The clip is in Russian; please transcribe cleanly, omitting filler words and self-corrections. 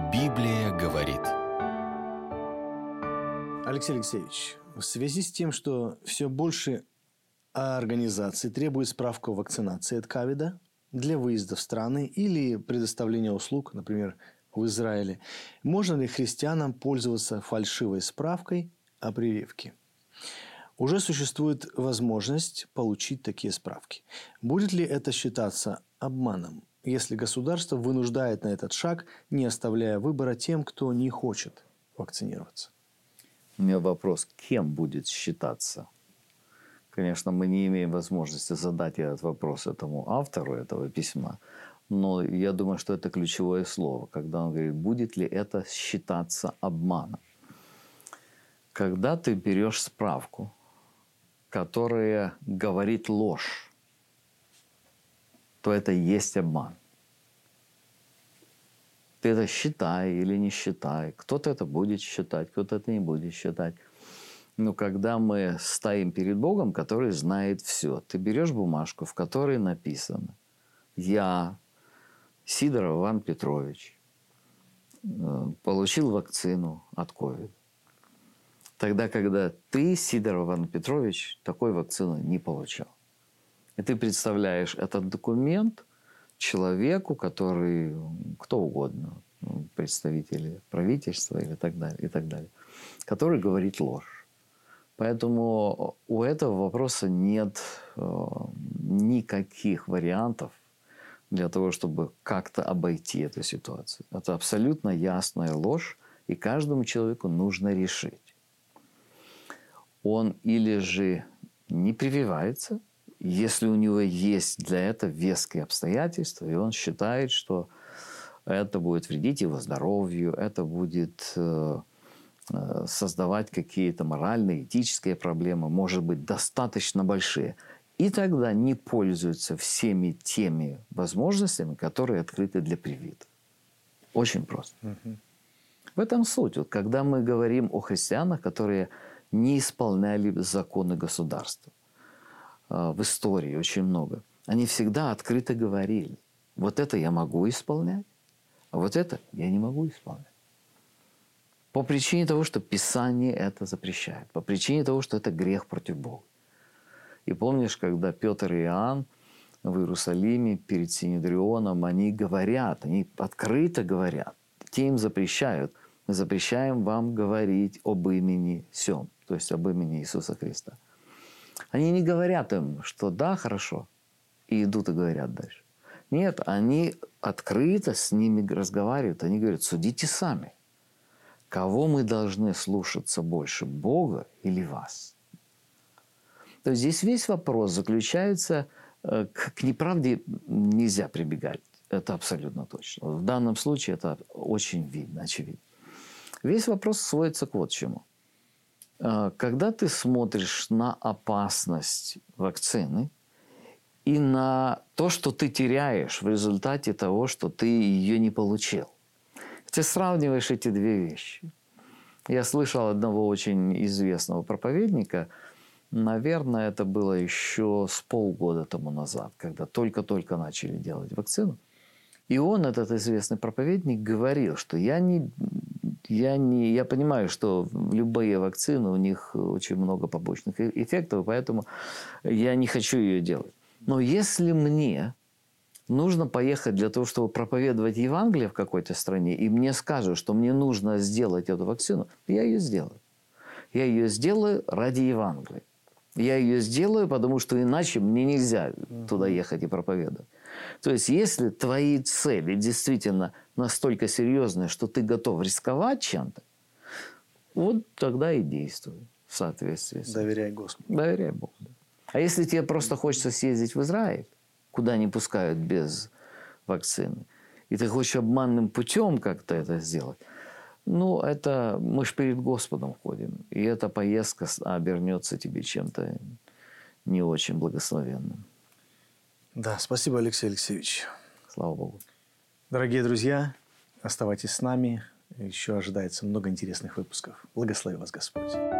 Библия говорит. Алексей Алексеевич, в связи с тем, что все больше организаций требует справку о вакцинации от ковида для выезда в страны или предоставления услуг, например, в Израиле, можно ли христианам пользоваться фальшивой справкой о прививке? Уже существует возможность получить такие справки. Будет ли это считаться обманом, если государство вынуждает на этот шаг, не оставляя выбора тем, кто не хочет вакцинироваться? У меня вопрос, кем будет считаться? Конечно, мы не имеем возможности задать этот вопрос этому автору этого письма, но я думаю, что это ключевое слово, когда он говорит, будет ли это считаться обманом. Когда ты берешь справку, которая говорит ложь, то это и есть обман. Ты это считай или не считай. Кто-то это будет считать, кто-то это не будет считать. Но когда мы стоим перед Богом, который знает все, ты берешь бумажку, в которой написано «Я, Сидоров Иван Петрович, получил вакцину от ковида». Тогда, когда ты, Сидоров Иван Петрович, такой вакцины не получал. И ты представляешь этот документ человеку, который, кто угодно, представители правительства или так далее, который говорит ложь. Поэтому у этого вопроса нет никаких вариантов для того, чтобы как-то обойти эту ситуацию. Это абсолютно ясная ложь, и каждому человеку нужно решить. Он или же не прививается, если у него есть для этого веские обстоятельства, и он считает, что это будет вредить его здоровью, это будет создавать какие-то моральные, этические проблемы, может быть, достаточно большие. И тогда не пользуются всеми теми возможностями, которые открыты для привитых. Очень просто. В этом суть. Вот, когда мы говорим о христианах, которые не исполняли законы государства, в истории очень много, они всегда открыто говорили, вот это я могу исполнять, а вот это я не могу исполнять. По причине того, что Писание это запрещает, по причине того, что это грех против Бога. И помнишь, когда Петр и Иоанн в Иерусалиме перед Синедрионом, они говорят, они открыто говорят, те им запрещают, мы запрещаем вам говорить об имени сем, то есть об имени Иисуса Христа. Они не говорят им, что да, хорошо, и идут и говорят дальше. Нет, они открыто с ними разговаривают, они говорят, судите сами. Кого мы должны слушаться больше, Бога или вас? То есть здесь весь вопрос заключается, к неправде нельзя прибегать. Это абсолютно точно. В данном случае это очень видно, очевидно. Весь вопрос сводится к вот чему. Когда ты смотришь на опасность вакцины и на то, что ты теряешь в результате того, что ты ее не получил, ты сравниваешь эти две вещи. Я слышал одного очень известного проповедника, наверное, это было еще с полгода тому назад, когда только-только начали делать вакцину. И он, этот известный проповедник, говорил, что я понимаю, что любые вакцины, у них очень много побочных эффектов, поэтому я не хочу ее делать. Но если мне нужно поехать для того, чтобы проповедовать Евангелие в какой-то стране, и мне скажут, что мне нужно сделать эту вакцину, я ее сделаю. Я ее сделаю ради Евангелия. Я ее сделаю, потому что иначе мне нельзя туда ехать и проповедовать. То есть, если твои цели действительно настолько серьезные, что ты готов рисковать чем-то, вот тогда и действуй в соответствии с этим. Доверяй Господу. Доверяй Богу. А если тебе просто хочется съездить в Израиль, куда не пускают без вакцины, и ты хочешь обманным путем как-то это сделать, ну, это мы ж перед Господом ходим, и эта поездка обернется тебе чем-то не очень благословенным. Да, спасибо, Алексей Алексеевич. Слава Богу. Дорогие друзья, оставайтесь с нами. Еще ожидается много интересных выпусков. Благослови вас Господь.